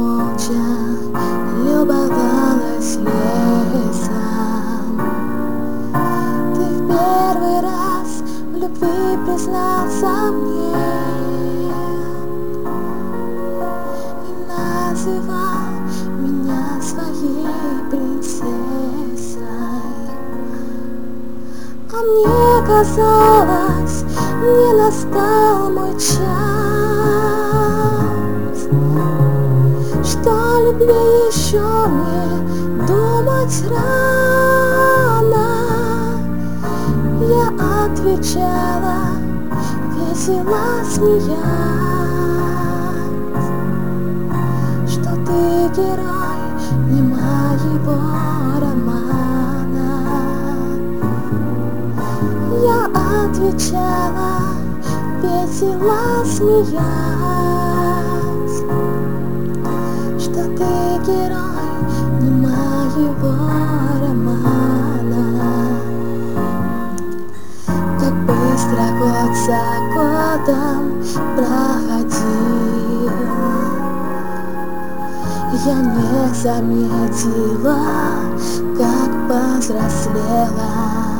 молча любовалась лесом. Ты в первый раз в любви признался мне и называл меня своей принцессой. А мне казалось, не настал мой час, что любви еще мне думать рано. Я отвечала, весело смеясь, что ты герой не моего романа. Я отвечала, весело смеясь, что ты герой не моего романа. Как быстро год за годом проходил, я не заметила, как повзрослела.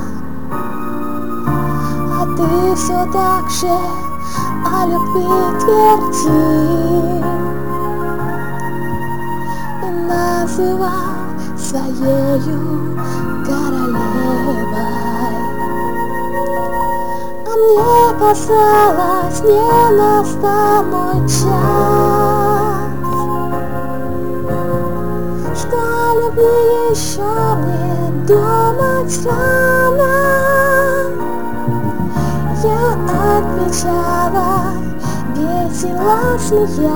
А ты все так же о любви твердил и называл своею королевой. А мне казалось, не настал мой час, что о любви еще мне думать рано. Я отвечала, весело смеясь,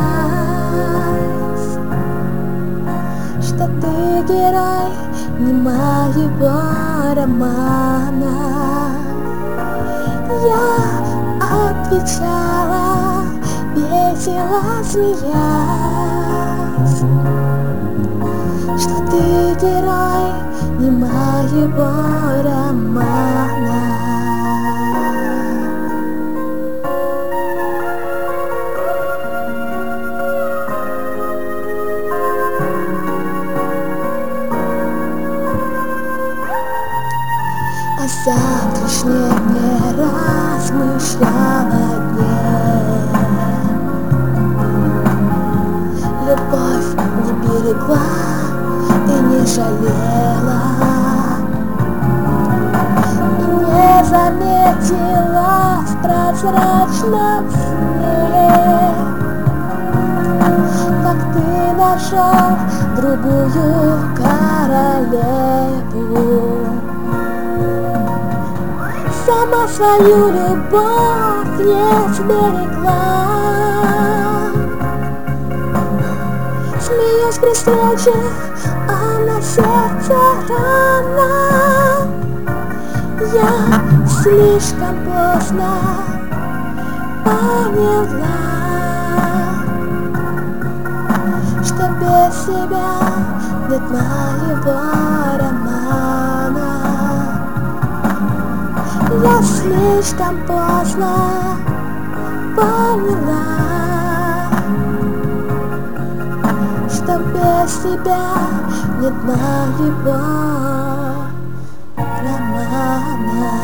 что ты герой не моего романа. Я отвечала, весело смеясь, что ты герой не моего романа. О завтрашнем не размышляла дне, любовь не берегла и не жалела, и не заметила в прозрачном сне, как ты нашел другую королеву. Сама свою любовь не сберегла. Смеюсь при встрече, а на сердце рана. Я слишком поздно поняла, что без тебя нет моего романа. Я слишком поздно поняла, что без тебя нет моего романа.